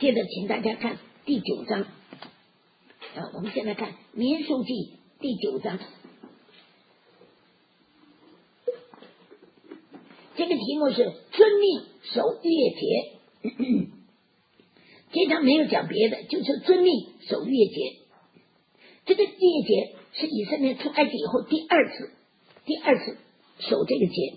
接着请大家看第9章我们现在看民数记第9章，这个题目是遵命守月节这章没有讲别的，就是遵命守月节。这个月节是以色列出埃及以后第二次守这个节，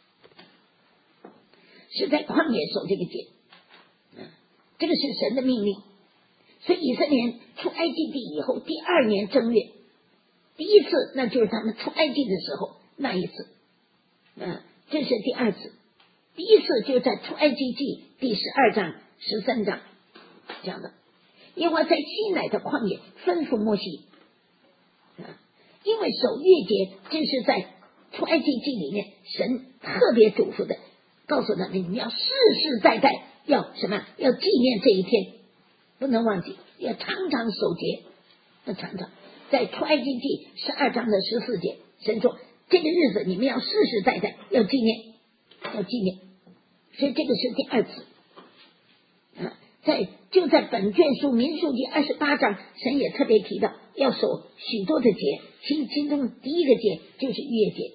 是在旷野守这个节这个是神的命令。所以以色列出埃及地以后第2年正月，第一次那就是他们出埃及的时候那一次这是第2次。第一次就在出埃及记第12章13章讲的，耶和华在西乃的旷野吩咐摩西因为守月节这是在出埃及记里面神特别嘱咐的，告诉他们你们要世世代代要什么，要纪念这一天，不能忘记，要常常守节，要常常。在出埃及记12章的14节，神说这个日子你们要世世代代要纪念，要纪念。所以这个是第2次就在本卷书民数记28章，神也特别提到要守许多的节，其中第一个节就是月节，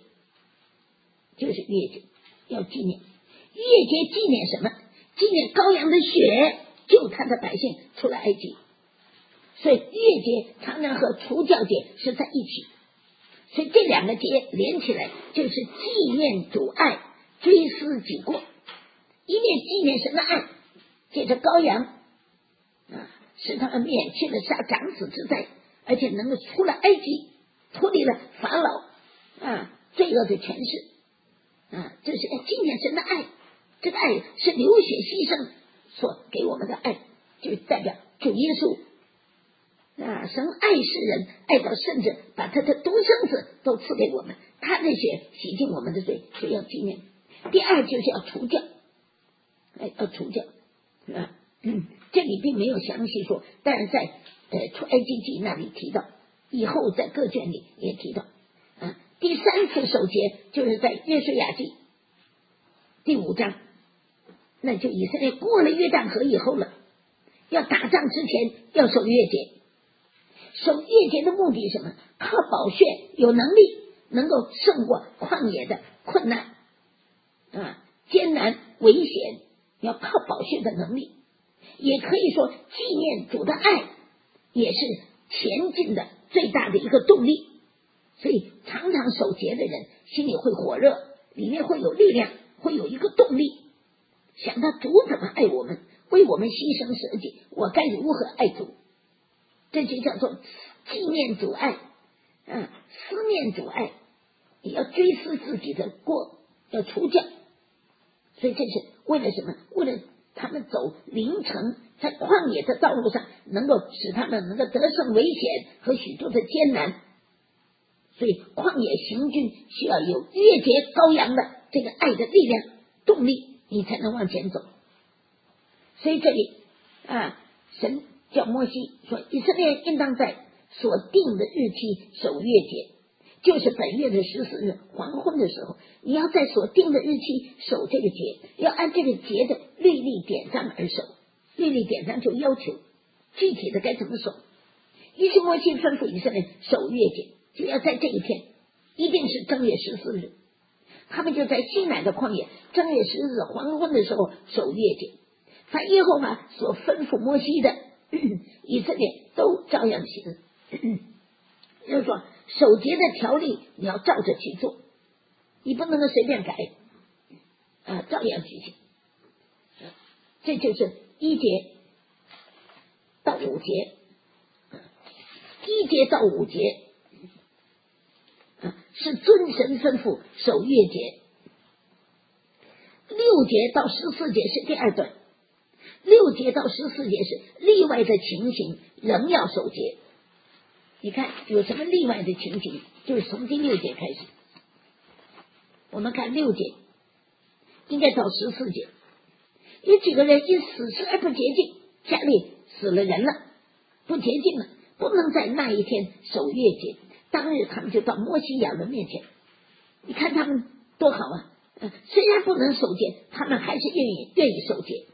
要纪念。月节纪念什么？纪念羔羊的血救他的百姓出了埃及，所以月节常常和除酵节是在一起，所以这2个节连起来就是纪念主爱，追思己过。一面纪念神的爱，借着羔羊使他们免去了杀长子之灾，而且能够出了埃及，脱离了法老罪恶的权势这是纪念神的爱。这个爱是流血牺牲所给我们的爱，就代表主耶稣神爱世人，爱到甚至把他的独生子都赐给我们，他的血洗净我们的罪，所以要纪念。第2就是要除酵，要除酵这里并没有详细说，但是在出埃及记那里提到，以后在各卷里也提到第3次守节就是在约书亚记第5章，那就以色列过了约旦河以后了，要打仗之前要守月节。守月节的目的是什么？靠宝血有能力能够胜过旷野的困难艰难危险，要靠宝血的能力，也可以说纪念主的爱也是前进的最大的一个动力。所以常常守节的人心里会火热，里面会有力量，会有一个动力，想到主怎么爱我们，为我们牺牲舍己，我该如何爱主，这就叫做纪念主爱思念主爱，也要追思自己的过，要除酵。所以这是为了什么？为了他们走灵程，在旷野的道路上能够使他们能够得胜危险和许多的艰难。所以旷野行军需要有月节羔羊的这个爱的力量动力，你才能往前走。所以这里神叫摩西说，以色列应当在所定的日期守月节，就是本月的14日黄昏的时候，你要在所定的日期守这个节，要按这个节的律例典章而守。律例典章就要求具体的该怎么守。于是摩西吩咐以色列守月节，就要在这一天，一定是正月14日。他们就在西乃的旷野正月10日黄昏的时候守月节，凡耶和华所吩咐摩西的以色列都照样行就是说守节的条例你要照着去做，你不能够随便改照样举行。这就是1节到5节，1节到5节是遵神吩咐守月节，6节到14节是第2段，6节到14节是例外的情形仍要守节。你看有什么例外的情形，就是从第6节开始，我们看6节应该到14节，有几个人因死事而不洁净，家里死了人了，不洁净了，不能在那一天守月节，当日他们就到摩西亚伦面前。你看他们多好虽然不能守节，他们还是愿意守节。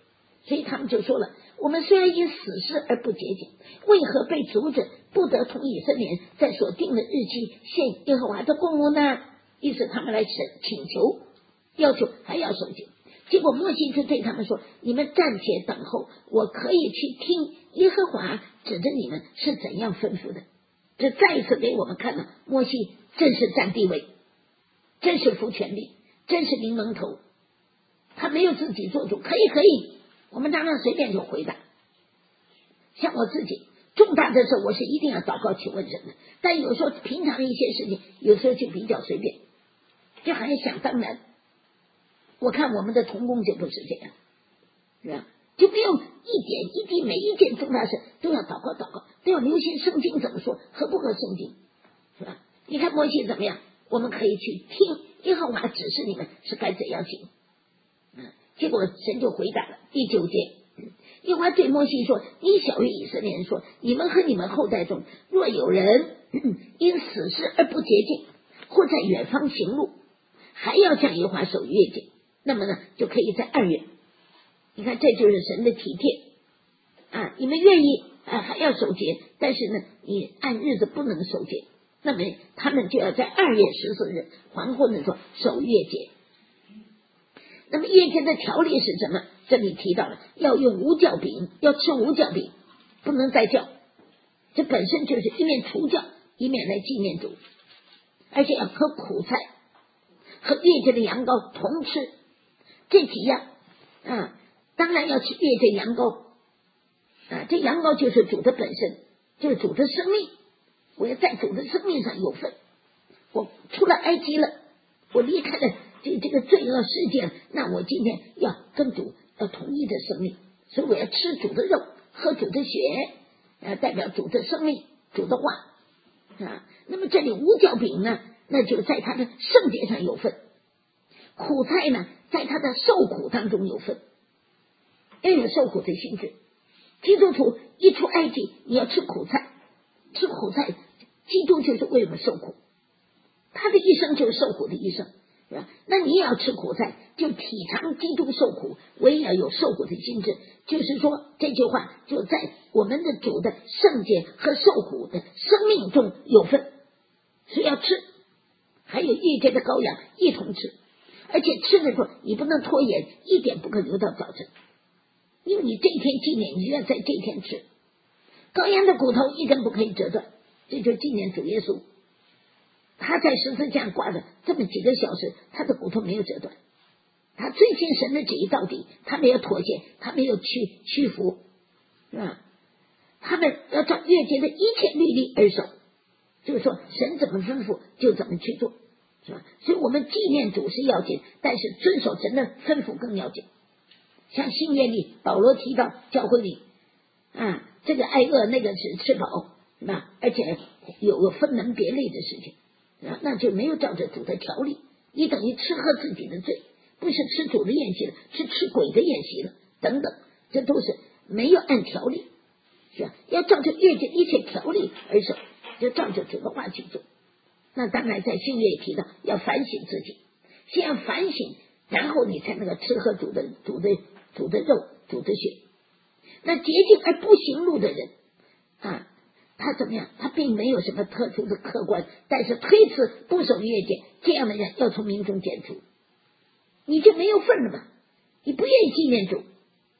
所以他们就说了，我们虽然因死事而不洁净，为何被阻止不得同以色列人在所定的日期献耶和华的供物呢？于是他们来请求，要求还要守节。结果摩西就对他们说，你们暂且等候，我可以去听耶和华指着你们是怎样吩咐的。这再一次给我们看了，摩西真是占地位，真是服权力，真是名蒙头，他没有自己做主。可以，我们当然随便就回答。像我自己重大的事我是一定要祷告去问神的，但有时候平常一些事情有时候就比较随便，就好像想当然。我看我们的同工就不是这样，是吧？就不用一点一滴每一件重大事都要祷告，都要留心圣经怎么说，合不合圣经，是吧？你看摩西怎么样，我们可以去听耶和华指示你们是该怎样行。结果神就回答了第9节，耶和华对摩西说，你晓谕以色列人说，你们和你们后代中若有人因死事而不洁净，或在远方行路，还要向耶和华守月节，那么呢就可以在2月。你看这就是神的体贴啊！你们愿意还要守节，但是呢你按日子不能守节，那么他们就要在2月14日黄昏的时候守月节。那么月节的条例是什么？这里提到了要用无酵饼，要吃无酵饼，不能再酵，这本身就是一面除酵，一面来纪念主，而且要喝苦菜，和月节的羊羔同吃，这几样当然要吃月节羊羔这羊羔就是主的本身，就是主的生命，我要在主的生命上有份。我出了埃及了，我离开了这个罪恶世界，那我今天要跟主要统一的生命，所以我要吃主的肉，喝主的血，代表主的生命，主的话那么这里无酵饼呢，那就在他的圣洁上有份，苦菜呢在他的受苦当中有份，要有受苦的心智。基督徒一出埃及，你要吃苦菜，吃苦菜，基督就是为我们受苦，他的一生就是受苦的一生，是吧？那你也要吃苦菜，就体尝基督受苦，我也要有受苦的心智。就是说这句话就在我们的主的圣洁和受苦的生命中有份，所以要吃。还有月节的羔羊一同吃，而且吃的时候你不能拖延，一点不可留到早晨，因为你这一天纪念，你就要在这一天吃。羔羊的骨头一根不可以折断，这就纪念主耶稣，他在十字架挂着这么几个小时，他的骨头没有折断，他遵行神的旨意到底，他没有妥协，他没有屈服，是吧？他们要照月节的一切律例而守，就是说神怎么吩咐就怎么去做，是吧？所以我们纪念主是要紧，但是遵守神的吩咐更要紧。像新约里保罗提到教会里这个挨饿，那个是吃饱，而且有个分门别类的事情，那就没有照着主的条例，你等于吃喝自己的罪，不是吃主的宴席了，是吃鬼的宴席了等等，这都是没有按条例，是吧？要照着月节一切条例而守，就照着主的话去做。那当然在新约也提到要反省自己，先要反省，然后你才能够吃喝主的肉，主的血。那洁净而不行路的人他怎么样？他并没有什么特殊的客观，但是推辞不守月节，这样的人要从民中剪除，你就没有份了嘛，你不愿意纪念主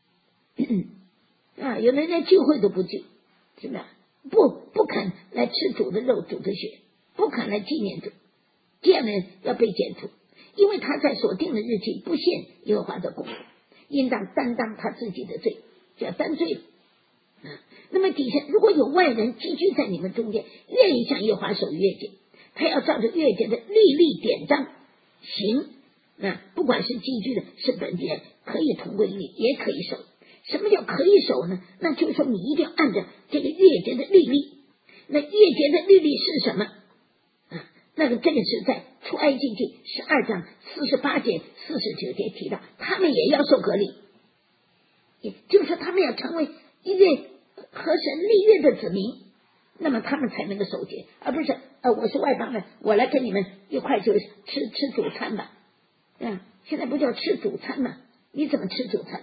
有的人连聚会都不聚，是吧？不肯来吃主的肉，主的血，不肯来纪念主，这样的人要被剪除，因为他在所定的日期不献耶和华的供物，应当担当他自己的罪，就要担罪了那么底下如果有外人寄居在你们中间，愿意向耶和华守月节，他要照着月节的律例典章行不管是寄居的是本地人，可以同归于尽，也可以守。什么叫可以守呢？那就是说你一定要按照这个月节的律例。那月节的律例是什么这个是在出埃及记12章48节49节提到，他们也要受隔离，也就是说他们要成为一个和神立约的子民，那么他们才能够守节，而不是我是外邦人，我来跟你们一块就吃主餐吧现在不叫吃主餐吗？你怎么吃主餐呢？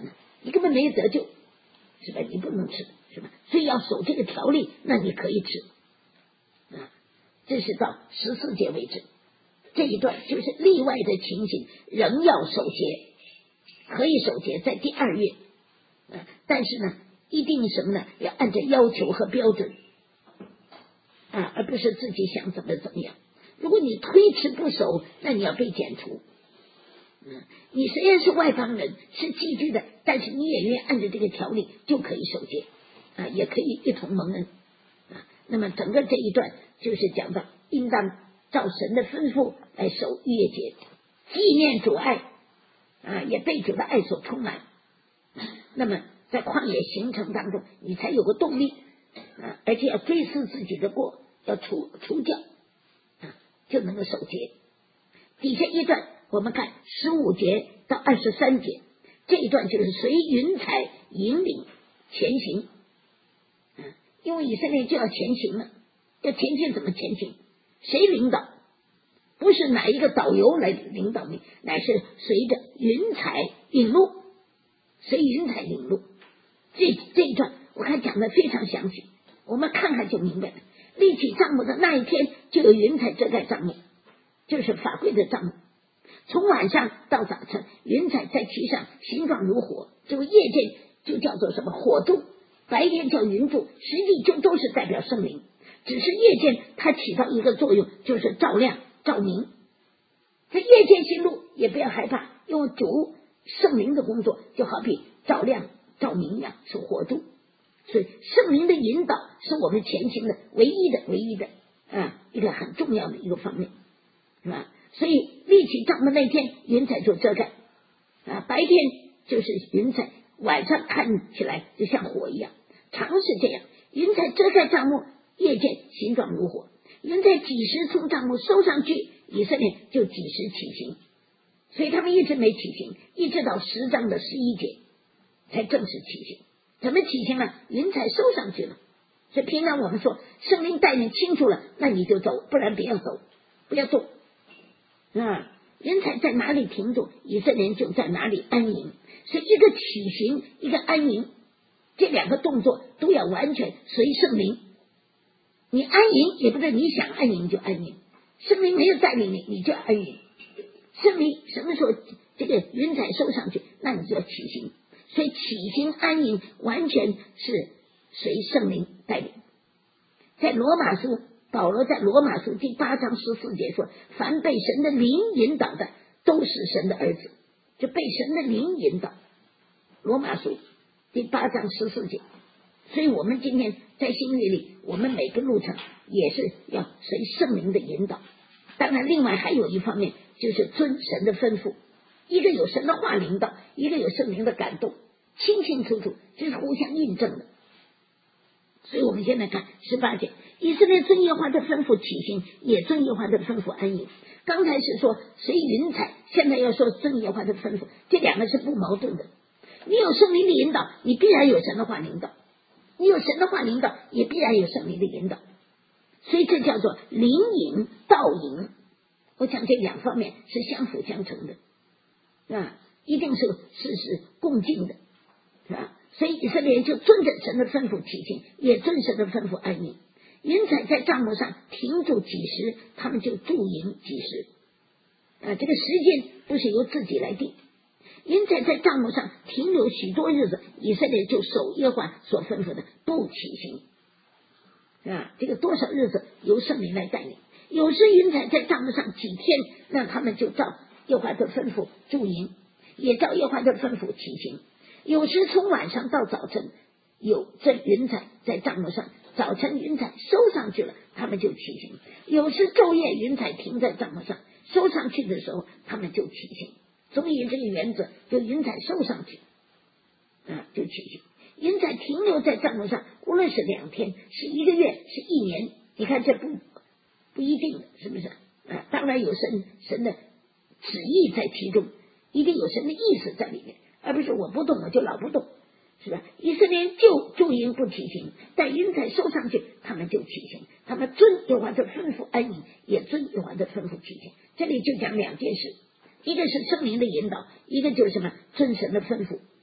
你根本没有得救，是吧？你不能吃，是吧？所以要守这个条例，那你可以吃啊。这是到14节为止，这一段就是例外的情形，仍要守节，可以守节在第2月，但是呢，一定什么呢？要按照要求和标准啊，而不是自己想怎么样。如果你推迟不守，那你要被剪除。你虽然是外邦人，是寄居的，但是你也愿意按照这个条例就可以守节啊，也可以一同蒙恩啊。那么整个这一段就是讲到应当照神的吩咐来守逾越节，纪念主爱啊，也被主的爱所充满。那么在旷野行程当中，你才有个动力啊，而且要追思自己的过，要除教啊，就能够守节。底下一段我们看15节到23节，这一段就是随云彩引领前行，因为以色列就要前行了，要前进怎么前行？谁领导？不是哪一个导游来领导你，乃是随着云彩引路，随云彩引路。这一段我看讲的非常详细，我们看看就明白了。立起帐幕的那一天，就有云彩遮盖帐幕，就是法柜的帐幕。从晚上到早晨，云彩在其上形状如火，这个夜间就叫做什么火柱，白天叫云柱，实际就都是代表圣灵，只是夜间它起到一个作用，就是照亮照明。在夜间行路也不要害怕，用主圣灵的工作就好比照亮照明一样，是火柱。所以圣灵的引导是我们前行的唯一的一个很重要的一个方面，是吧？所以立起帐幕那天，云彩就遮盖啊，白天就是云彩，晚上看起来就像火一样，常是这样。云彩遮盖帐幕，夜间形状如火。云彩几时从帐幕收上去，以色列就几时起行。所以他们一直没起行，一直到10章的11节才正式起行。怎么起行呢？云彩收上去了。所以平常我们说圣灵带你清楚了，那你就走，不然不要走，不要动。云彩在哪里停住，以色列人就在哪里安营。所以一个起行，一个安营，这2个动作都要完全随圣灵。你安营也不是你想安营就安营，圣灵没有带领你，你就要安营。圣灵什么时候这个云彩收上去，那你就要起行。所以起行安营完全是随圣灵带领。在罗马书，保罗在罗马书第8章14节说，凡被神的灵引导的都是神的儿子，就被神的灵引导。罗马书第8章14节。所以我们今天在新约里，我们每个路程也是要随圣灵的引导。当然另外还有一方面就是遵神的吩咐，一个有神的话领导，一个有圣灵的感动，清清楚楚，这是互相印证的。所以我们现在看18节，以色列遵耶和华的吩咐起行，也遵耶和华的吩咐安营。刚才是说随云彩，现在要说遵耶和华的吩咐，这2个是不矛盾的。你有圣灵的引导，你必然有神的话领导，你有神的话领导，也必然有圣灵的引导。所以这叫做灵引道引。我想这2方面是相辅相成的一定是共进的，是吧？所以以色列人就遵着神的吩咐起行，也遵神的吩咐安营。云彩在帐幕上停住几时，他们就驻营几时这个时间不是由自己来定。云彩在帐幕上停留许多日子，以色列就守耶和华所吩咐的不起行这个多少日子由圣灵来带领。有时云彩在帐幕上几天，那他们就照耶和华的吩咐驻营，也照耶和华的吩咐起行。有时从晚上到早晨，有这云彩在帐幕上，早晨云彩收上去了，他们就起行。有时昼夜云彩停在帐幕上，收上去的时候他们就起行。所以这个原则就云彩收上去就起行。云彩停留在帐幕上，无论是2天，是1个月，是1年，你看这不一定的，是不是当然有神的旨意在其中，一定有神的意思在里面，而不是我不动我就老不动，是吧？以色列就驻营不起行，但云彩收上去他们就起行，他们遵耶和华的吩咐安营，也遵耶和华的吩咐起行。这里就讲2件事，一个是圣灵的引导，一个就是什么？遵神的吩咐。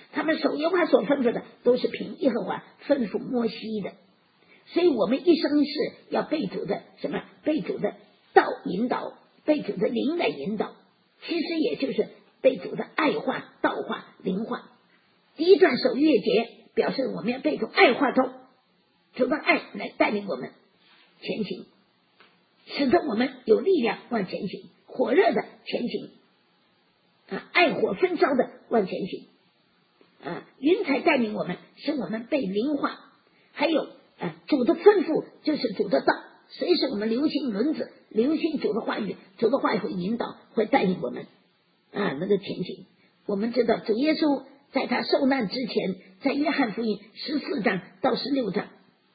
他们守耶和华所吩咐的都是凭耶和华吩咐摩西的。所以我们一生是要被主的什么？被主的道引导，被主的灵来引导，其实也就是被主的爱化、道化、灵化。第一段守逾越节表示我们要被主爱化中，主的爱来带领我们前行，使得我们有力量往前行，火热的前行爱火焚烧的往前行云彩带领我们，使我们被灵化。还有主的吩咐就是主的道，随时我们留心轮子，留心主的话语，主的话语会引导，会带领我们那个前行。我们知道主耶稣在他受难之前，在约翰福音14章到16章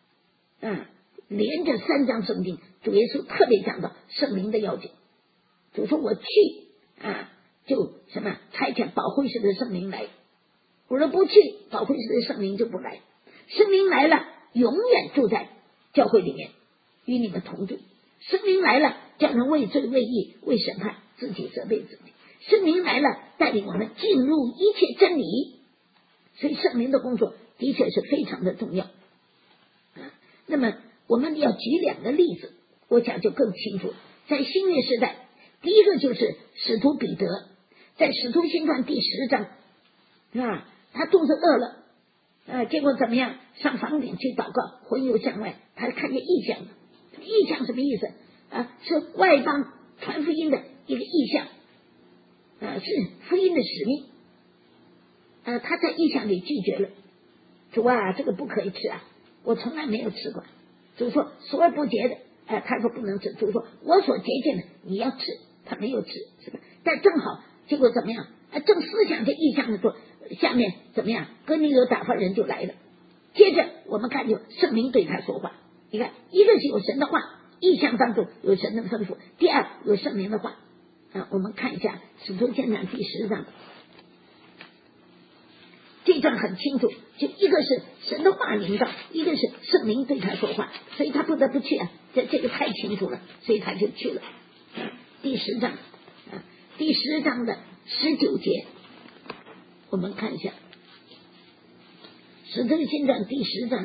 连着3章圣经，主耶稣特别讲到圣灵的要紧。主说我去就什么差遣保惠师的圣灵来，我说不去，保惠师的圣灵就不来。圣灵来了，永远住在教会里面，与你们同住。圣灵来了，叫人为罪为义为审判，自己责备自己。圣灵来了，带领我们进入一切真理。所以圣灵的工作的确是非常的重要那么我们要举2个例子，我讲就更清楚。在新约时代，第一个就是使徒彼得，在使徒行传第10章他肚子饿了结果怎么样？上房顶去祷告，魂游向外，他看见异象了。异象什么意思是外邦传福音的一个异象是福音的使命他在异象里拒绝了。主这个不可以吃我从来没有吃过。主说所而不洁的他说不能吃。主说我所洁净的你要吃，他没有吃，是吧？但正好结果怎么样正思想这异象的时候，下面怎么样？哥尼流打发人就来了。接着我们看就圣灵对他说话，你看一个是有神的话，异象当中有神的吩咐，第二有圣灵的话我们看一下使徒行传第10章，这段很清楚，就一个是神的话领导，一个是圣灵对他说话，所以他不得不去这个太清楚了，所以他就去了第10章第10章的19节，我们看一下使徒行传第10章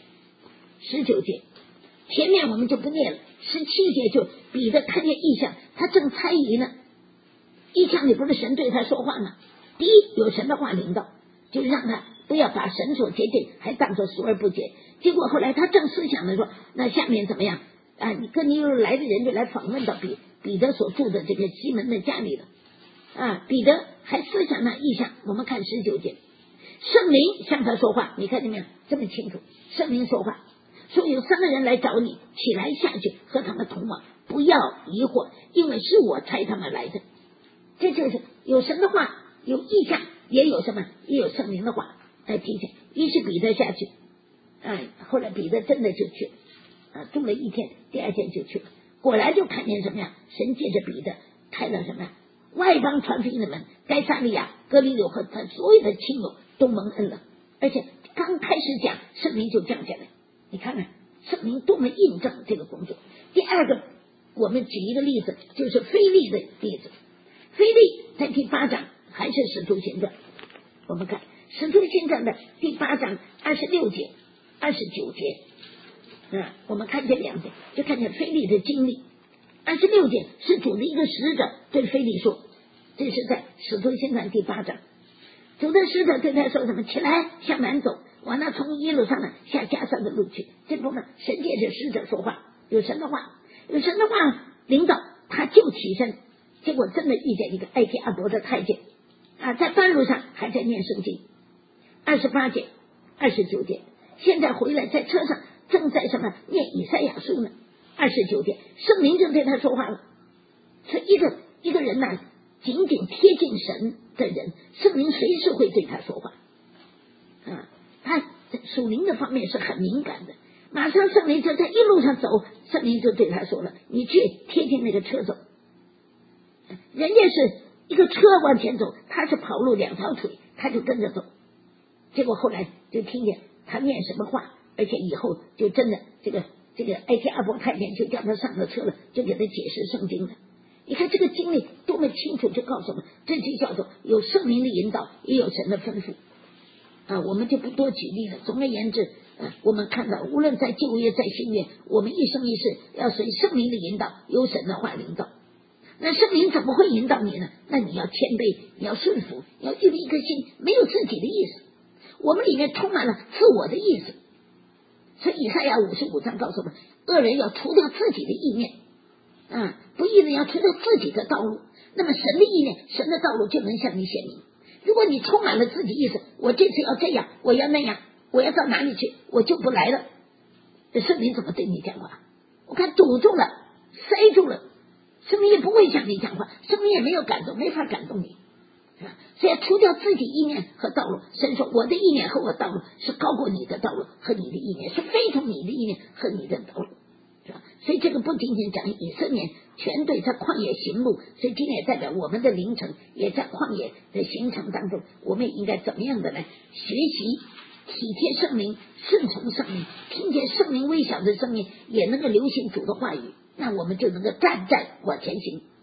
19节，前面我们就不念了。17节就彼得看见异象，他正猜疑呢。异象里不是神对他说话吗？第一，有神的话领导，就让他不要把神所洁净还当作俗而不洁。结果后来他正思想的说，那下面怎么样你跟你又来的人就来访问到彼得所住的这个西门的家里了彼得还思想那异象。我们看19节，圣灵向他说话，你看见没有？这么清楚，圣灵说话说有3个人来找你，起来下去和他们同往，不要疑惑，因为是我差他们来的。这就是有神的话，有异象，也有什么？也有圣灵的话来提醒。于是彼得下去后来彼得真的就去住了1天，第2天就去了。果然就看见什么呀？神借着彼得开了什么？外邦传福音的门，该撒利亚、哥尼流和他所有的亲友都蒙恩了。而且刚开始讲，圣灵就降下来。你看看圣灵多么印证这个工作。第二个，我们举一个例子，就是腓利的例子。腓利在第8章还是使徒行传，我们看使徒行传的第8章26节、29节我们看这2节，就看见腓利的经历。26节是主的一个使者对腓利说，这是在使徒行传第8章，主的使者对他说什么？起来向南走，往那从耶路撒冷下迦山的路去。这部分神借着使者说话，有神的话，有神的话领导，他就起身。结果真的遇见一个埃及阿伯的太监在半路上还在念圣经。28节、29节，现在回来在车上正在什么念以赛亚书呢。29节，圣灵就对他说话了。所以一个人紧紧贴近神的人，圣灵随时会对他说话他属灵的方面是很敏感的。马上圣灵就在一路上走，圣灵就对他说了，你去贴近那个车走。人家是一个车往前走，他是跑路2条腿，他就跟着走。结果后来就听见他念什么话，而且以后就真的这个埃及阿伯太监就叫他上了车了，就给他解释圣经了。你看这个经历多么清楚，就告诉我们，这就叫做有圣灵的引导，也有神的吩咐。 我们就不多举例了。总而言之，我们看到无论在旧约在新约，我们一生一世要随圣灵的引导，由神的话领导。那圣灵怎么会引导你呢？那你要谦卑，你要顺服，要预备一颗心，没有自己的意思。我们里面充满了自我的意思。所以以赛亚55章告诉我们，恶人要除掉自己的意念，不义人要除掉自己的道路。那么神的意念，神的道路就能向你显明。如果你充满了自己意思，我这次要这样，我要那样，我要到哪里去，我就不来了。圣灵怎么对你讲话？我看堵住了，塞住了，圣灵也不会向你讲话，圣灵也没有感动，没法感动你，是吧？所以要除掉自己意念和道路。神说我的意念和我道路是高过你的道路和你的意念，是非同你的意念和你的道路，是吧？所以这个不仅仅讲以色列全队在旷野行路，所以今天也代表我们的凌晨也在旷野的行程当中，我们也应该怎么样的来学习体贴圣灵，顺从圣灵，听见圣灵微小的声音，也能够留心主的话语，那我们就能够站在往前行。